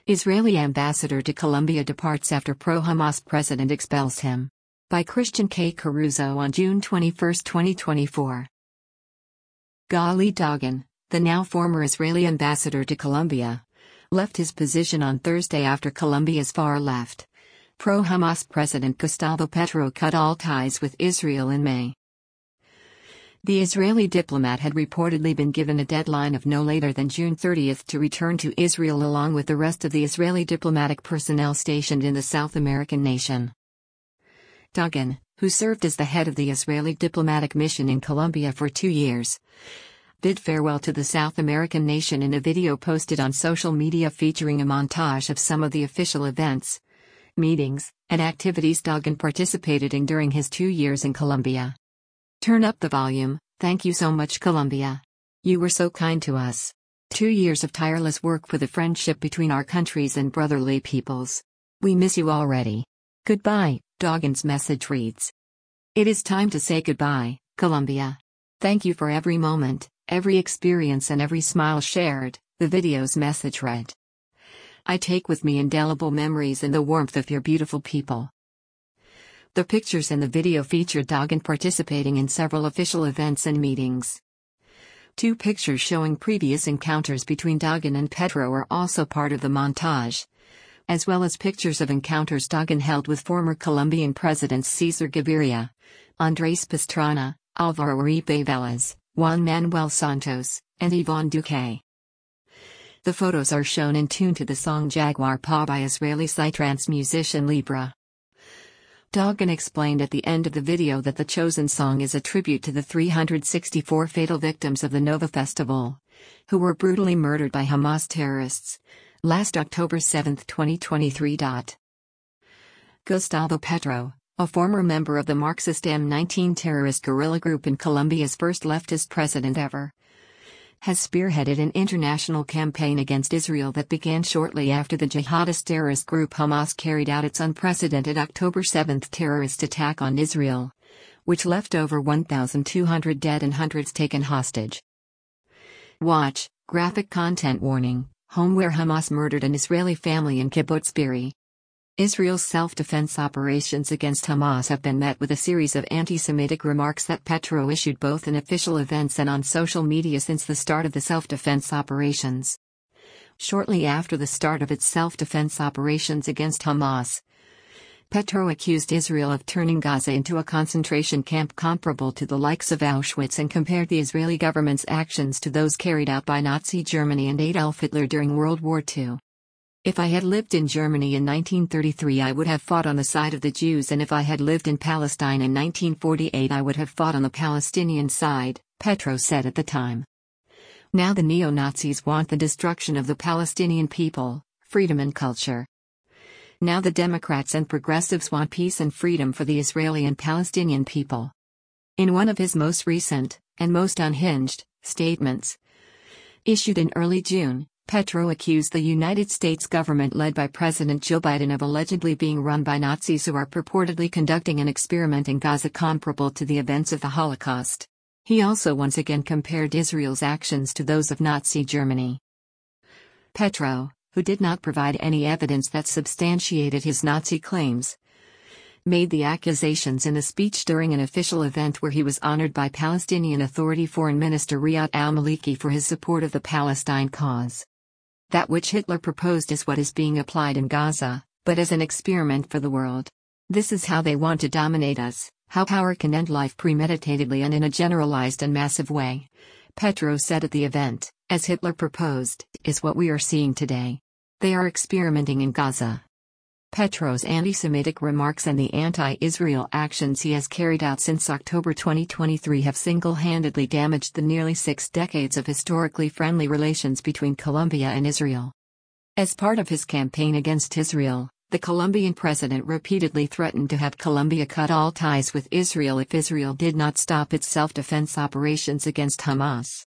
Israeli ambassador to Colombia departs after pro-Hamas president expels him. By Christian K. Caruso on June 21, 2024. Gali Dagan, the now former Israeli ambassador to Colombia, left his position on Thursday after Colombia's far-left, pro-Hamas president Gustavo Petro cut all ties with Israel in May. The Israeli diplomat had reportedly been given a deadline of no later than June 30 to return to Israel along with the rest of the Israeli diplomatic personnel stationed in the South American nation. Dagan, who served as the head of the Israeli diplomatic mission in Colombia for 2 years, bid farewell to the South American nation in a video posted on social media featuring a montage of some of the official events, meetings, and activities Dagan participated in during his 2 years in Colombia. Turn up the volume, thank you so much Colombia. You were so kind to us. 2 years of tireless work for the friendship between our countries and brotherly peoples. We miss you already. Goodbye, Dagan's message reads. It is time to say goodbye, Colombia. Thank you for every moment, every experience and every smile shared, the video's message read. I take with me indelible memories and the warmth of your beautiful people. The pictures in the video featured Dagan participating in several official events and meetings. 2 pictures showing previous encounters between Dagan and Petro are also part of the montage, as well as pictures of encounters Dagan held with former Colombian presidents Cesar Gaviria, Andrés Pastrana, Álvaro Uribe Vélez, Juan Manuel Santos, and Iván Duque. The photos are shown in tune to the song Jaguar Paw by Israeli psytrance musician Libra. Dagan explained at the end of the video that the chosen song is a tribute to the 364 fatal victims of the Nova Festival, who were brutally murdered by Hamas terrorists, last October 7, 2023. Gustavo Petro, a former member of the Marxist M19 terrorist guerrilla group and Colombia's first leftist president ever, has spearheaded an international campaign against Israel that began shortly after the jihadist terrorist group Hamas carried out its unprecedented October 7 terrorist attack on Israel, which left over 1,200 dead and hundreds taken hostage. Watch, graphic content warning, home where Hamas murdered an Israeli family in Kibbutz Be'eri. Israel's self-defense operations against Hamas have been met with a series of anti-Semitic remarks that Petro issued both in official events and on social media since the start of the self-defense operations. Shortly after the start of its self-defense operations against Hamas, Petro accused Israel of turning Gaza into a concentration camp comparable to the likes of Auschwitz and compared the Israeli government's actions to those carried out by Nazi Germany and Adolf Hitler during World War II. If I had lived in Germany in 1933 I would have fought on the side of the Jews, and if I had lived in Palestine in 1948 I would have fought on the Palestinian side, Petro said at the time. Now the neo-Nazis want the destruction of the Palestinian people, freedom and culture. Now the Democrats and progressives want peace and freedom for the Israeli and Palestinian people. In one of his most recent, and most unhinged, statements, issued in early June, Petro accused the United States government led by President Joe Biden of allegedly being run by Nazis who are purportedly conducting an experiment in Gaza comparable to the events of the Holocaust. He also once again compared Israel's actions to those of Nazi Germany. Petro, who did not provide any evidence that substantiated his Nazi claims, made the accusations in a speech during an official event where he was honored by Palestinian Authority Foreign Minister Riyad al-Maliki for his support of the Palestine cause. That which Hitler proposed is what is being applied in Gaza, but as an experiment for the world. This is how they want to dominate us, how power can end life premeditatedly and in a generalized and massive way. Petro said at the event, as Hitler proposed, is what we are seeing today. They are experimenting in Gaza. Petro's anti-Semitic remarks and the anti-Israel actions he has carried out since October 2023 have single-handedly damaged the nearly 6 decades of historically friendly relations between Colombia and Israel. As part of his campaign against Israel, the Colombian president repeatedly threatened to have Colombia cut all ties with Israel if Israel did not stop its self-defense operations against Hamas.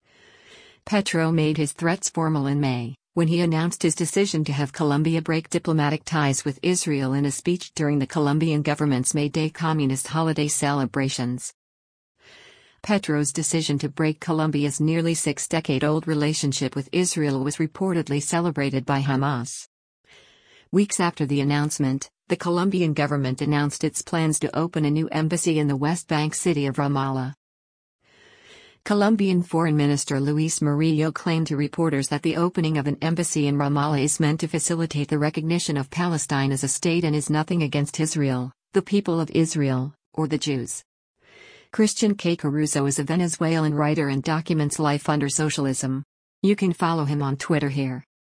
Petro made his threats formal in May, when he announced his decision to have Colombia break diplomatic ties with Israel in a speech during the Colombian government's May Day communist holiday celebrations. Petro's decision to break Colombia's nearly 6-decade-old relationship with Israel was reportedly celebrated by Hamas. Weeks after the announcement, the Colombian government announced its plans to open a new embassy in the West Bank city of Ramallah. Colombian Foreign Minister Luis Murillo claimed to reporters that the opening of an embassy in Ramallah is meant to facilitate the recognition of Palestine as a state and is nothing against Israel, the people of Israel, or the Jews. Christian K. Caruso is a Venezuelan writer and documents life under socialism. You can follow him on Twitter here.